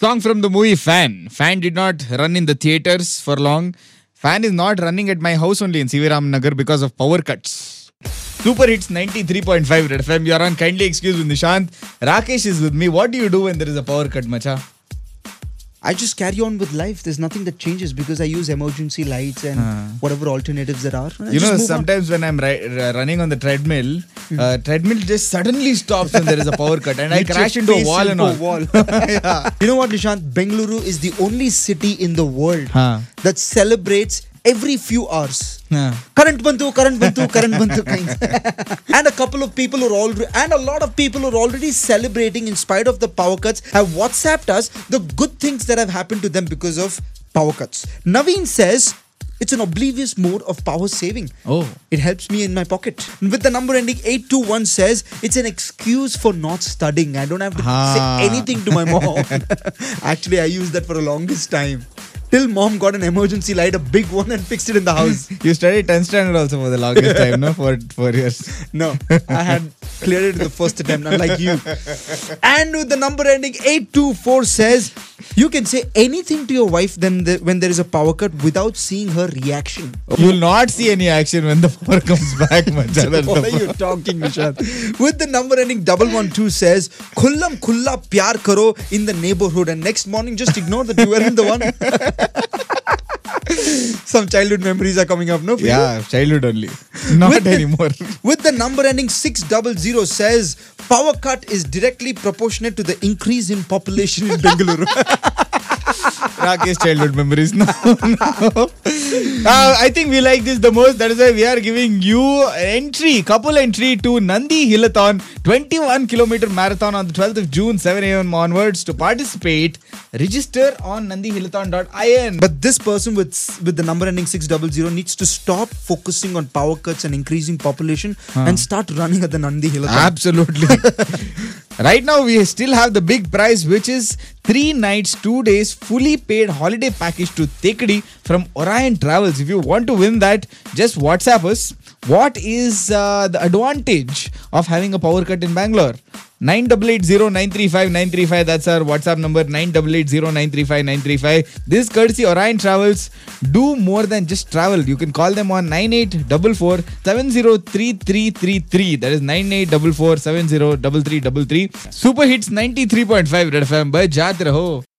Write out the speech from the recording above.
Song from the movie Fan. Fan did not run in the theaters for long. Fan is not running at my house only in CV Ram Nagar because of power cuts. Super Hits 93.5 Red FM. You are on Kindly Excuse with Nishant. Rakesh is with me. What do you do when there is a power cut, macha? I just carry on with life. There's nothing that changes because I use emergency lights and whatever alternatives there are. You know, sometimes when I'm running on the treadmill, treadmill just suddenly stops when there is a power cut and I crash into a wall and all. Yeah. You know what, Nishant? Bengaluru is the only city in the world that celebrates every few hours. Current bantu kind. And a couple of people who are already, and a lot of people who are already celebrating in spite of the power cuts have WhatsApped us the good things that have happened to them because of power cuts. Naveen says, it's an oblivious mode of power saving. Oh. It helps me in my pocket. With the number ending 821 says, it's an excuse for not studying. I don't have to say anything to my mom. Actually, I used that for the longest time. Till mom got an emergency light, a big one, and fixed it in the house. You studied 10th standard also for the longest time, no? For 4 years. No, I had cleared it the first attempt, unlike you. And with the number ending 824 says, you can say anything to your wife when there is a power cut without seeing her reaction. You will not see any action when the power comes back, macha. What are you talking, Nishant? With the number ending 112 says, Khullam khulla pyar karo in the neighborhood, and next morning just ignore that you weren't the one. Some childhood memories are coming up, no? Yeah, childhood only. Not anymore. With the number ending 600 says, power cut is directly proportionate to the increase in population in Bengaluru. Rakesh childhood memories. No. I think we like this the most. That is why we are giving you couple entry to Nandi Hillathon 21-kilometer marathon on the 12th of June, 7 a.m. onwards. To participate, register on nandihillathon.in. But this person with the number ending 600 needs to stop focusing on power cuts and increasing population and start running at the Nandi Hillathon. Absolutely. Right now, we still have the big prize, which is 3 nights, 2 days, fully paid holiday package to Tekadi from Orion Travels. If you want to win that, just WhatsApp us. What is the advantage of having a power cut in Bangalore? 9880935935. That's our WhatsApp number, 9880935935. This is courtesy Orion Travels. Do more than just travel. You can call them on 9844703333. That is 9844703333. Super Hits 93.5 Red FM. Bye, jaat raho.